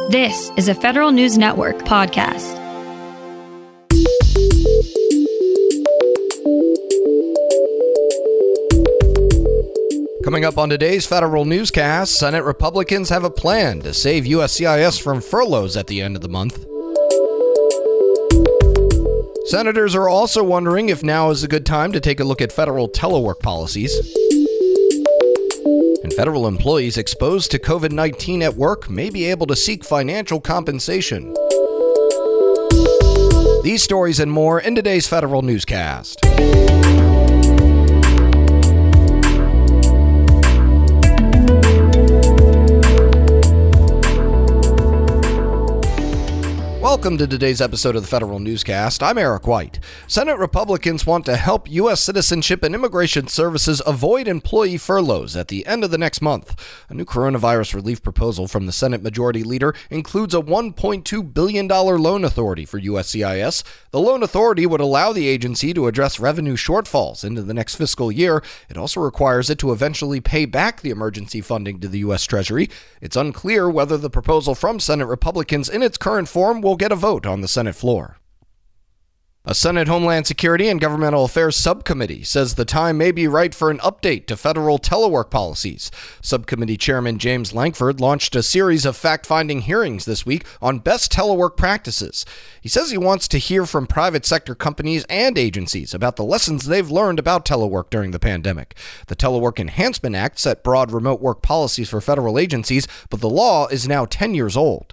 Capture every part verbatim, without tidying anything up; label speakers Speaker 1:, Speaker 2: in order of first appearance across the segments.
Speaker 1: This is a Federal News Network podcast.
Speaker 2: Coming up on today's Federal Newscast, Senate Republicans have a plan to save U S C I S from furloughs at the end of the month. Senators are also wondering if now is a good time to take a look at federal telework policies. And federal employees exposed to covid nineteen at work may be able to seek financial compensation. These stories and more in today's Federal Newscast. Welcome to today's episode of the Federal Newscast. I'm Eric White. Senate Republicans want to help U S Citizenship and Immigration Services avoid employee furloughs at the end of the next month. A new coronavirus relief proposal from the Senate Majority Leader includes a one point two billion dollars loan authority for U S C I S. The loan authority would allow the agency to address revenue shortfalls into the next fiscal year. It also requires it to eventually pay back the emergency funding to the U S Treasury. It's unclear whether the proposal from Senate Republicans in its current form will get a vote on the Senate floor. A Senate Homeland Security and Governmental Affairs Subcommittee says the time may be right for an update to federal telework policies. Subcommittee Chairman James Lankford launched a series of fact-finding hearings this week on best telework practices. He says he wants to hear from private sector companies and agencies about the lessons they've learned about telework during the pandemic. The Telework Enhancement Act set broad remote work policies for federal agencies, but the law is now ten years old.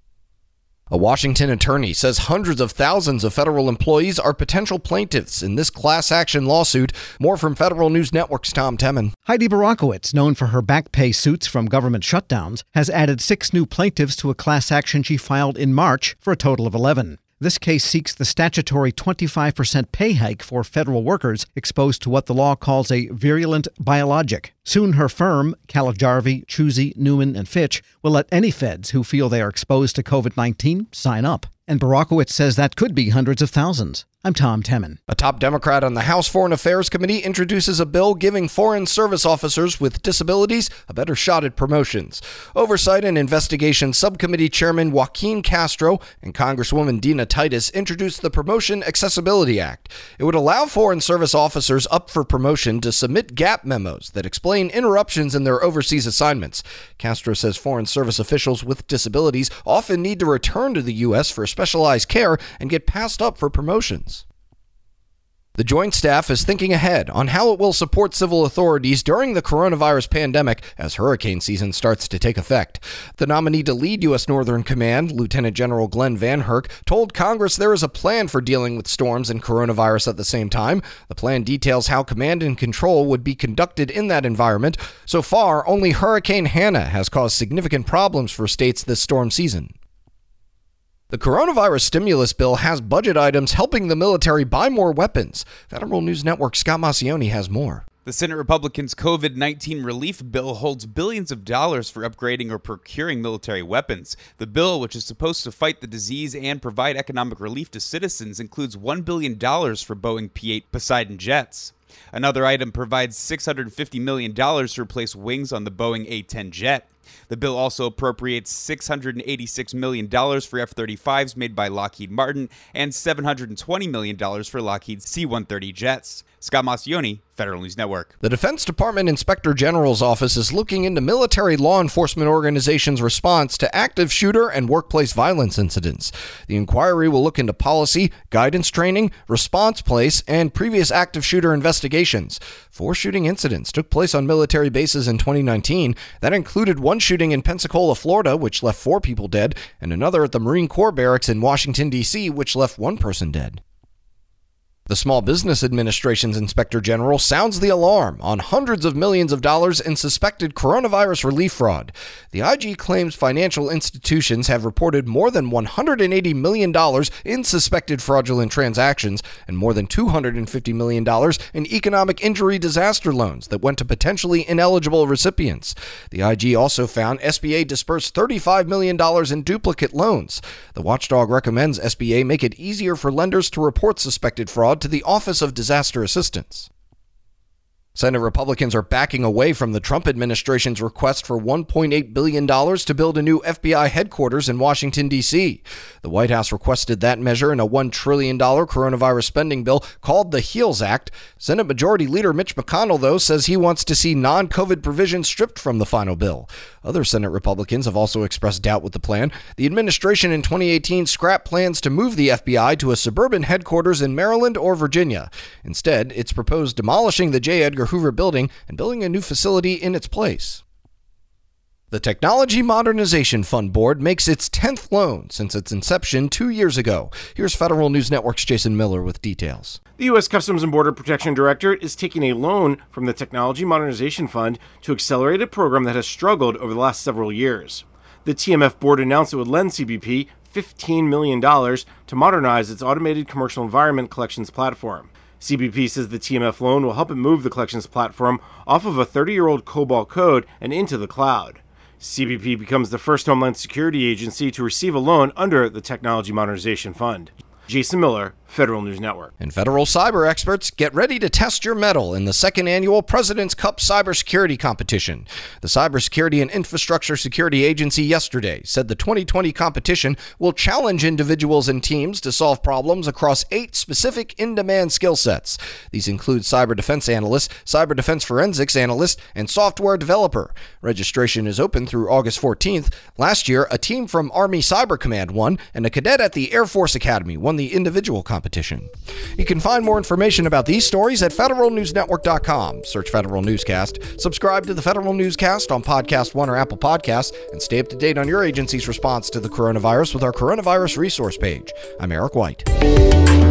Speaker 2: A Washington attorney says hundreds of thousands of federal employees are potential plaintiffs in this class action lawsuit. More from Federal News Network's Tom Temin.
Speaker 3: Heidi Barakowitz, known for her back pay suits from government shutdowns, has added six new plaintiffs to a class action she filed in March for a total of eleven. This case seeks the statutory twenty-five percent pay hike for federal workers exposed to what the law calls a virulent biologic. Soon her firm, Califf-Jarvie, Chusey, Newman, and Fitch, will let any feds who feel they are exposed to covid nineteen sign up. And Barakowitz says that could be hundreds of thousands. I'm Tom Temin.
Speaker 2: A top Democrat on the House Foreign Affairs Committee introduces a bill giving foreign service officers with disabilities a better shot at promotions. Oversight and Investigation Subcommittee Chairman Joaquin Castro and Congresswoman Dina Titus introduced the Promotion Accessibility Act. It would allow foreign service officers up for promotion to submit gap memos that explain interruptions in their overseas assignments. Castro says foreign service officials with disabilities often need to return to the U S for specialized care and get passed up for promotions. The Joint Staff is thinking ahead on how it will support civil authorities during the coronavirus pandemic as hurricane season starts to take effect. The nominee to lead U S Northern Command, Lieutenant General Glenn Van Herk, told Congress there is a plan for dealing with storms and coronavirus at the same time. The plan details how command and control would be conducted in that environment. So far, only Hurricane Hannah has caused significant problems for states this storm season. The coronavirus stimulus bill has budget items helping the military buy more weapons. Federal News Network's Scott Maucione has more.
Speaker 4: The Senate Republicans' covid nineteen relief bill holds billions of dollars for upgrading or procuring military weapons. The bill, which is supposed to fight the disease and provide economic relief to citizens, includes one billion dollars for Boeing P eight Poseidon jets. Another item provides six hundred fifty million dollars to replace wings on the Boeing A ten jet. The bill also appropriates six hundred eighty-six million dollars for F thirty-fives made by Lockheed Martin and seven hundred twenty million dollars for Lockheed's C one thirty jets. Scott Maucione, Federal News Network.
Speaker 2: The Defense Department Inspector General's office is looking into military law enforcement organizations' response to active shooter and workplace violence incidents. The inquiry will look into policy, guidance training, response place, and previous active shooter investigations. Four shooting incidents took place on military bases in twenty nineteen. That included one shooting in Pensacola, Florida, which left four people dead, and another at the Marine Corps barracks in Washington, D C, which left one person dead. The Small Business Administration's Inspector General sounds the alarm on hundreds of millions of dollars in suspected coronavirus relief fraud. The I G claims financial institutions have reported more than one hundred eighty million dollars in suspected fraudulent transactions and more than two hundred fifty million dollars in economic injury disaster loans that went to potentially ineligible recipients. The I G also found S B A dispersed thirty-five million dollars in duplicate loans. The watchdog recommends S B A make it easier for lenders to report suspected fraud to the Office of Disaster Assistance. Senate Republicans are backing away from the Trump administration's request for one point eight billion dollars to build a new F B I headquarters in Washington, D C. The White House requested that measure in a one trillion dollars coronavirus spending bill called the HEALS Act. Senate Majority Leader Mitch McConnell, though, says he wants to see non-COVID provisions stripped from the final bill. Other Senate Republicans have also expressed doubt with the plan. The administration in twenty eighteen scrapped plans to move the F B I to a suburban headquarters in Maryland or Virginia. Instead, it's proposed demolishing the J. Edgar Hoover building and building a new facility in its place. The Technology Modernization Fund Board makes its tenth loan since its inception two years ago. Here's Federal News Network's Jason Miller with details.
Speaker 5: The U S Customs and Border Protection Directorate is taking a loan from the Technology Modernization Fund to accelerate a program that has struggled over the last several years. The T M F board announced it would lend C B P fifteen million dollars to modernize its automated commercial environment collections platform. C B P says the T M F loan will help it move the collections platform off of a thirty-year-old COBOL code and into the cloud. C B P becomes the first Homeland Security agency to receive a loan under the Technology Modernization Fund. Jason Miller, Federal News Network.
Speaker 2: And federal cyber experts, get ready to test your mettle in the second annual President's Cup Cybersecurity Competition. The Cybersecurity and Infrastructure Security Agency yesterday said the twenty twenty competition will challenge individuals and teams to solve problems across eight specific in-demand skill sets. These include cyber defense analyst, cyber defense forensics analyst, and software developer. Registration is open through August fourteenth. Last year, a team from Army Cyber Command won, and a cadet at the Air Force Academy won the individual competition. Competition. You can find more information about these stories at federal news network dot com. Search Federal Newscast. Subscribe to the Federal Newscast on Podcast One or Apple Podcasts, and stay up to date on your agency's response to the coronavirus with our coronavirus resource page. I'm Eric White.